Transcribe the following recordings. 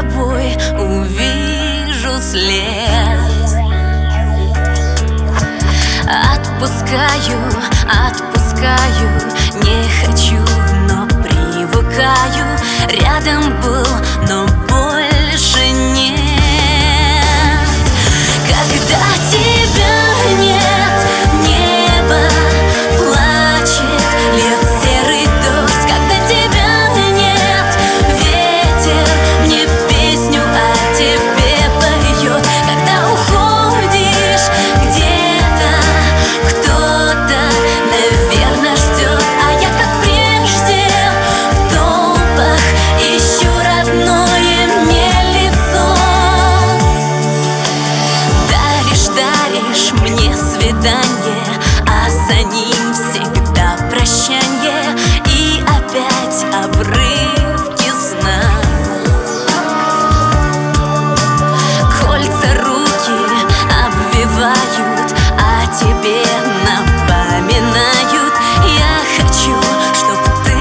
тобой увижу след. Отпускаю, не хочу, но привыкаю. Рядом был, но больше нет. Когда тебя нет, небо плачет, льет серый дождь. Когда тебя нет, ветер мне песню о тебе поет. Когда уходишь где-то, кто-то, наверное, ждет, а я, как прежде, в толпах ищу родное мне лицо. Даришь мне свидание, а за ним всегда прощанье и опять обрывки сна. Кольца руки обвивают, а тебе напоминают. Я хочу, чтоб ты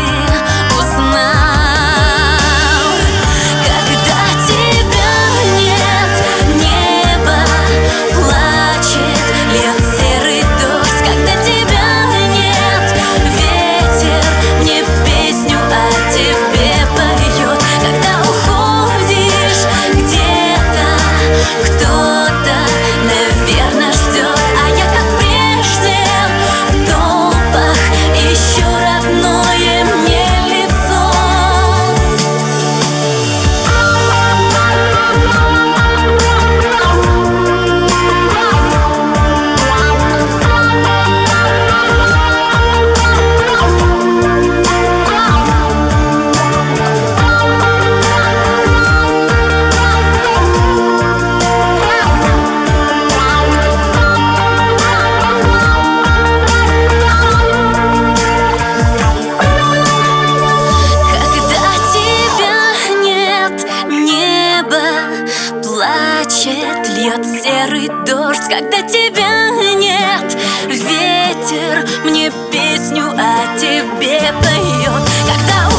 узнал. Когда тебя нет, небо плачет, льет серый дождь. Когда тебя нет, ветер мне песню о тебе поет. Когда уходишь где-то, кто-то, наверное, ждет, а я, как прежде, в толпах ищу родное мне лицо. Когда тебя нет, небо плачет, льет серый дождь. Когда тебя нет, ветер мне песню о тебе поет. Когда